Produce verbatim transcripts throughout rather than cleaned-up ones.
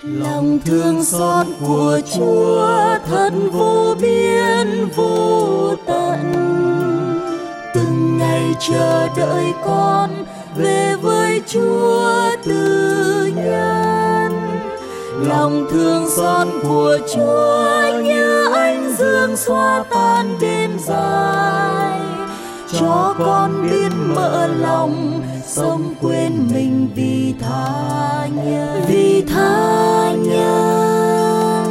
Lòng thương xót của Chúa thật vô biên vô tận, từng ngày chờ đợi con về với Chúa từ nhân. Lòng thương xót của Chúa như ánh dương xóa tan đêm dài, cho con biết mở lòng sống quên mình vì tha nhân, vì tha nhân.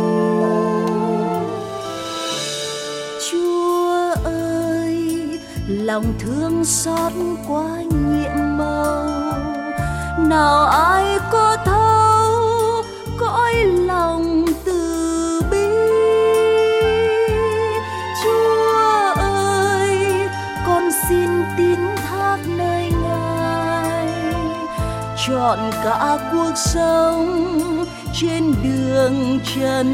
Chúa ơi, lòng thương xót quá nhiệm màu, nào ai có thấu cõi lòng từ bi. Chúa ơi, con xin tín thác nơi Ngài, chọn cả cuộc sống trên đường trần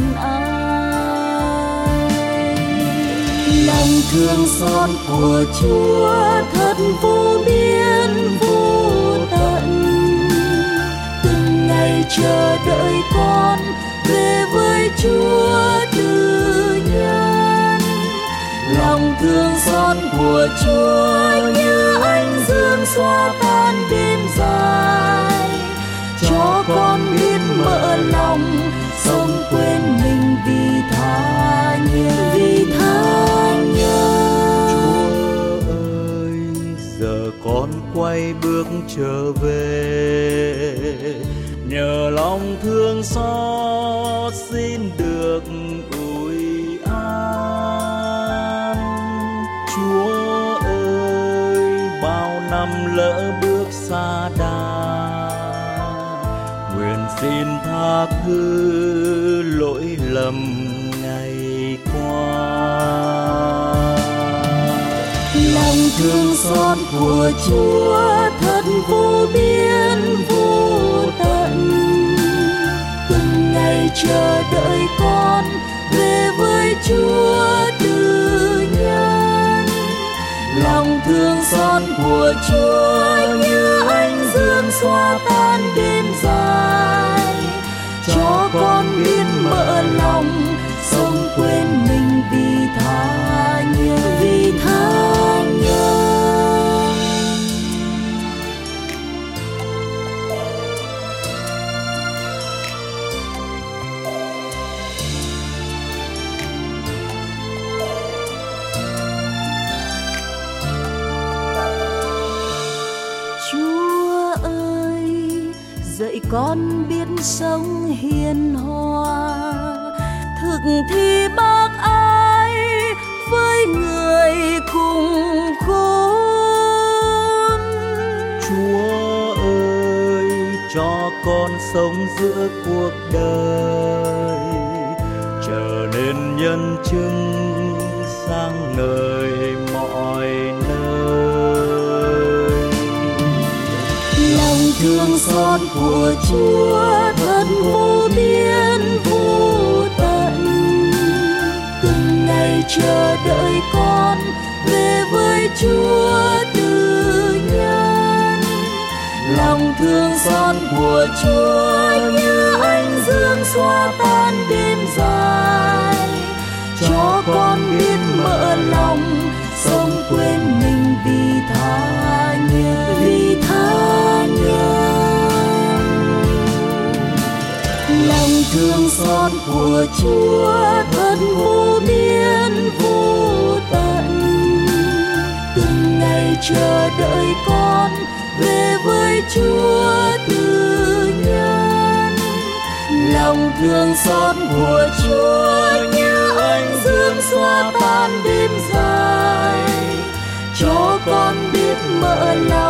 ai. Lòng thương xót của Chúa thật vô biên vô tận, từng ngày chờ đợi con về với Chúa từ nhân. Lòng thương xót của Chúa như ánh dương xóa tan đêm dài, cho con biết mở lòng sống quên mình vì tha nhân, vì tha nhân. Chúa ơi, giờ con quay bước trở về, nhờ lòng thương xót xin được ủi an. Chúa ơi, bao năm lỡ bước xa đà, nguyện xin tha thứ lỗi lầm ngày qua. Lòng thương xót của Chúa thật vô biên vô tận, từng ngày chờ đợi con về với Chúa từ nhân. Lòng thương xót của Chúa như ánh dương xóa tan đêm dài, cho con biết mở lòng sống quên mình vì tha nhân, vì tha nhân. Chúa ơi, dạy con biết sống hiền hòa, thực thi bác ái với người cùng khốn. Chúa ơi, cho con sống giữa cuộc đời, trở nên nhân chứng sáng ngời mọi nơi. Lòng thương xót của Chúa thật vô biên vô tận, từng ngày chờ đợi con về với Chúa từ nhân. Lòng thương xót của Chúa như ánh dương xóa tan đêm dài, cho con biết mở lòng sống quên mình vì tha nhân, vì tha nhân. Lòng thương xót của Chúa thật vô biên vô tận, từng ngày chờ đợi con về với Chúa từ nhân. Lòng thương xót của Chúa như ánh dương xóa tan đêm dài, cho con biết mở lòng